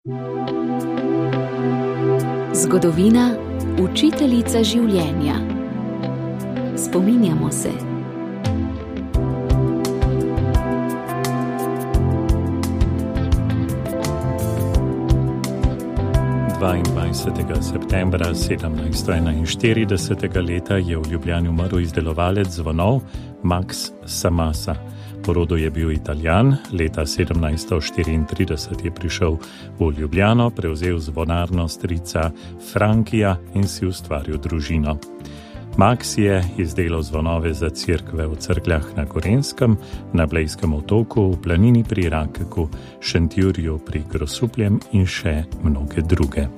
Zgodovina, učiteljica življenja. Spominjamo se. Septembra 1741. leta je v Ljubljani umrl izdelovalec zvonov Max Samasa. Po rodu je bil Italijan, leta 1734 je prišel v Ljubljano, prevzel zvonarno strica Frankija in si ustvaril družino. Max je izdelal zvonove za cerkve v Cerkljah na Gorenjskem, na Blejskem otoku, v Planini pri Rakeku, Šentjurju pri Grosupljem in še mnoge druge.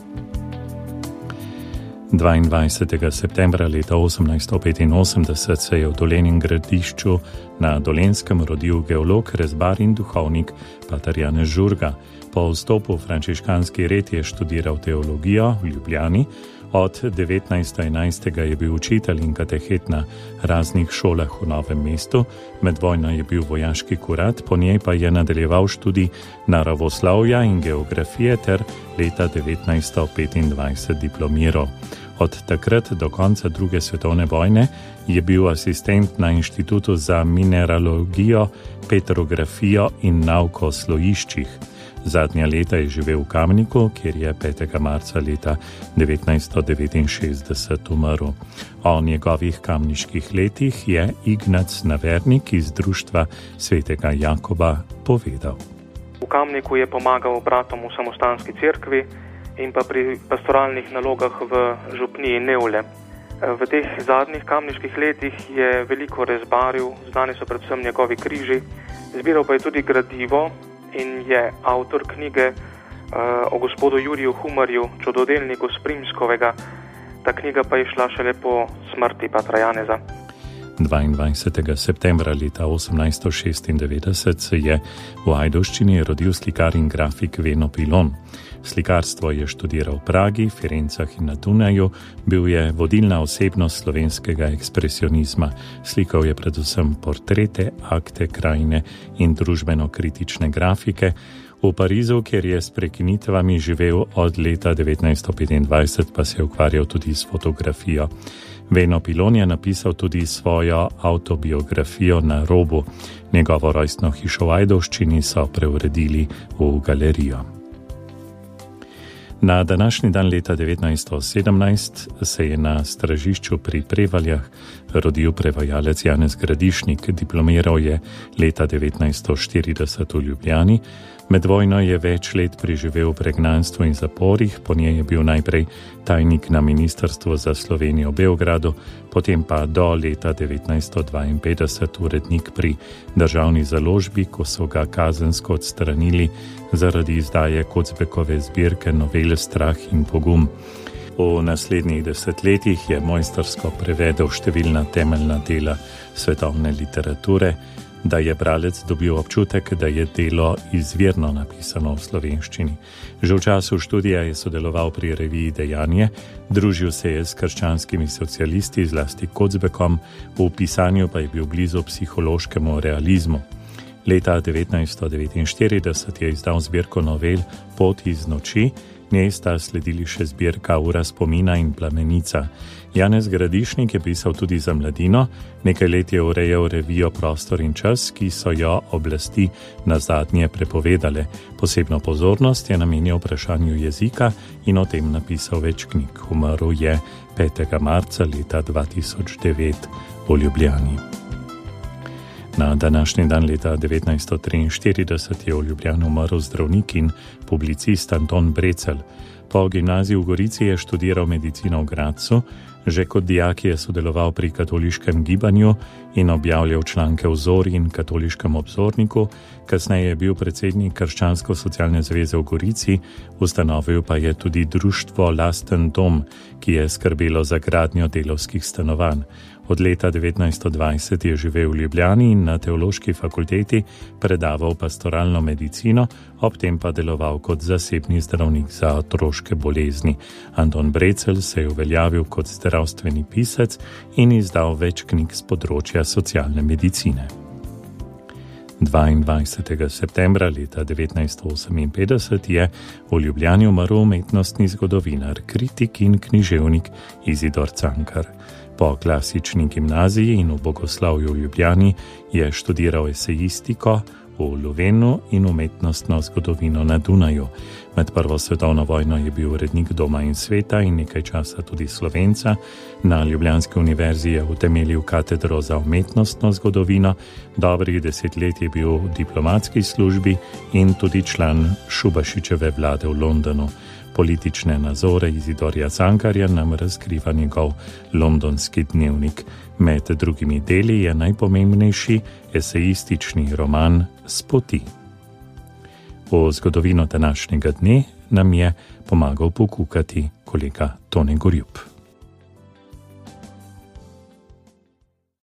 22. septembra leta 1885 se je v Dolenjem Gradišču na Dolenjskem rodil geolog, rezbar in duhovnik pater Janez Žurga. Po vstopu v frančiškanski red je študiral teologijo v Ljubljani. Od 1911. je bil učitelj in katehet na raznih šolah v Novem mestu, med vojno je bil vojaški kurat, po njej pa je nadaljeval študij naravoslovja in geografije ter leta 1925 diplomiral. Od takrat do konca druge svetovne vojne je bil asistent na Inštitutu za mineralogijo, petrografijo in nauko o slojiščih. Zadnja leta je živel v Kamniku, kjer je 5. marca leta 1969 umrl. O njegovih kamniških letih je Ignac Navernik iz Društva svetega Jakoba povedal. V Kamniku je pomagal bratom v samostanski cerkvi in pa pri pastoralnih nalogah v župniji Nevle. V teh zadnjih kamniških letih je veliko rezbaril, znani so predvsem njegovi križi, zbiral pa je tudi gradivo in je avtor knjige o gospodu Juriju Humarju, čudodelniku s Primskovega. Ta knjiga pa je šla šele po smrti patra Janeza. 22. septembra leta 1896 se je v Ajdovščini rodil slikar in grafik Veno Pilon. Slikarstvo je študiral v Pragi, Firencah in na Dunaju, bil je vodilna osebnost slovenskega ekspresionizma. Slikal je predvsem portrete, akte, krajine in družbeno-kritične grafike. V Parizu, kjer je s prekinitvami živel od leta 1925, pa se je ukvarjal tudi s fotografijo. Veno Pilon je napisal tudi svojo avtobiografijo Na robu. Njegovo rojstno hišo v Ajdovščini so preuredili v galerijo. Na današnji dan leta 1917 se je na Stražišču pri Prevaljah rodil prevajalec Janez Gradišnik. Diplomiral je leta 1940 v Ljubljani. Med vojno je več let preživel v pregnanstvu in zaporih, po njej je bil najprej tajnik na Ministrstvu za Slovenijo v Beogradu, potem pa do leta 1952 urednik pri državni založbi, ko so ga kazensko odstranili zaradi izdaje Kocbekove zbirke novel Strah in pogum. V naslednjih desetletjih je mojstrsko prevedel številna temeljna dela svetovne literature, da je bralec dobil občutek, da je delo izvirno napisano v slovenščini. Že v času študija je sodeloval pri reviji Dejanje, družil se je s krščanskimi socialisti, zlasti Kocbekom, v pisanju pa je bil blizu psihološkemu realizmu. Leta 1949 je izdal zbirko novel Pot iz noči, njej sta sledili še zbirka Ura spomina in Plamenica. Janez Gradišnik je pisal tudi za mladino, nekaj let je urejal revijo Prostor in čas, ki so jo oblasti nazadnje prepovedale. Posebno pozornost je namenil vprašanju jezika in o tem napisal več knjig. Umrl je 5. marca leta 2009 v Ljubljani. Na današnji dan leta 1943 je v Ljubljani umrl zdravnik in publicist Anton Brecelj. Po gimnaziji v Gorici je študiral medicino v Gradcu, že kot dijak je sodeloval pri katoliškem gibanju in objavljal članke v Zori in katoliškem obzorniku, kasneje je bil predsednik Krščansko-socialne zveze v Gorici, ustanovil pa je tudi društvo Lasten dom, ki je skrbelo za gradnjo delavskih stanovanj. Od leta 1920 je živel v Ljubljani in na teološki fakulteti predaval pastoralno medicino, ob tem pa deloval kot zasebni zdravnik za otroške bolezni. Anton Brecelj se je uveljavil kot zdravstveni pisec in izdal več knjig z področja socialne medicine. 22. septembra leta 1958 je v Ljubljani umrl umetnostni zgodovinar, kritik in književnik Izidor Cankar. Po klasični gimnaziji in v bogoslovju v Ljubljani je študiral esejistiko v Luvenu in umetnostno zgodovino na Dunaju. Med Prvo svetovno vojno je bil urednik Doma in sveta in nekaj časa tudi Slovenca. Na Ljubljanski univerzi je utemeljil katedro za umetnostno zgodovino, dobrih 10 let je bil v diplomatski službi in tudi član Šubašičeve vlade v Londonu. Politične nazore Izidorja Cankarja nam razkriva njegov londonski dnevnik. Med drugimi deli je najpomembnejši esejistični roman Spoti. V zgodovino današnjega dne nam je pomagal pokukati kolega Tone Gorjup.